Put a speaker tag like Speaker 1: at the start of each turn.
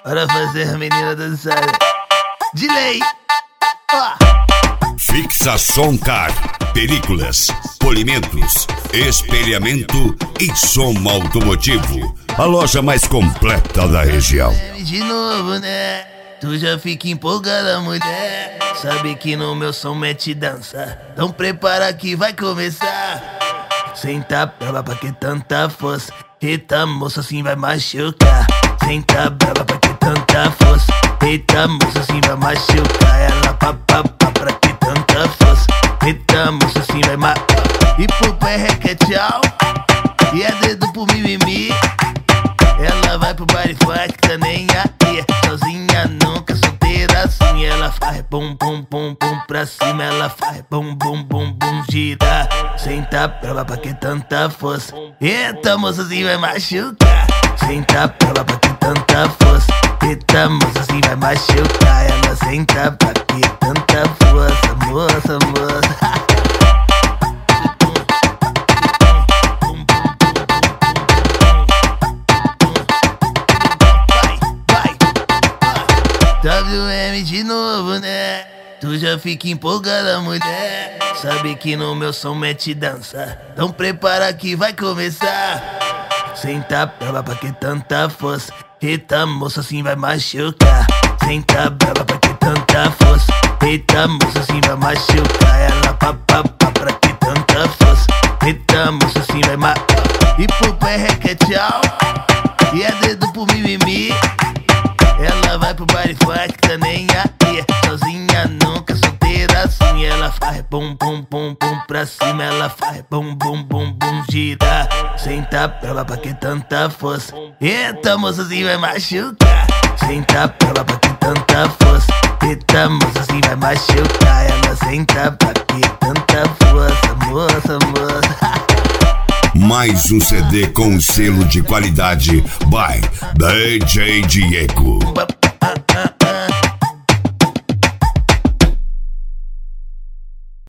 Speaker 1: para fazer a menina dançar. De lei.
Speaker 2: Fixação Car, películas, polimentos, espelhamento e som automotivo. A loja mais completa da região.
Speaker 1: De novo, né? Tu já fica empolgada, mulher. Sabe que no meu som mete dança. Então prepara que vai começar. Senta brava pra que tanta força. Eita moça, assim vai machucar. Senta brava pra que tanta força. Eita moça, assim vai machucar. Ela papapá pra que tanta força. Eita moça, assim vai machucar. E pro pé requer tchau. E é dedo pro mimimi. Ela vai pro baile funk, tá nem aí. Sozinha nunca, solteira assim. Ela faz bum bum bum bum pra cima. Ela faz bum bum bum bum gira. Senta brava pra que tanta força. Eita moça, assim vai machucar. Senta brava pra que tanta força. Eita moça, assim vai machucar. Ela senta pra que tanta força. Moça, moça. WM de novo, né? Tu já fica empolgada, mulher. Sabe que no meu som mete dança. Então prepara que vai começar. Senta brava pra que tanta força. Eita moça, assim vai machucar. Senta brava pra que tanta força. Eita moça, assim vai machucar. Ela papapá pra que tanta força. Eita moça, assim vai machucar. E pro pé requer tchau. E é dedo pro mimimi. Ela vai pro baile funk, tá nem aí. Sozinha nunca, solteira assim. Ela faz bum bum bum bum pra cima. Ela faz bum bum bum bum gira. Senta brava pra que tanta força. Eita moça, assim vai machucar. Senta brava pra que tanta força. Eita moça, assim vai machucar. Ela senta pra que tanta força. Moça, moça.
Speaker 2: Mais um CD com selo de qualidade by DJ Diego.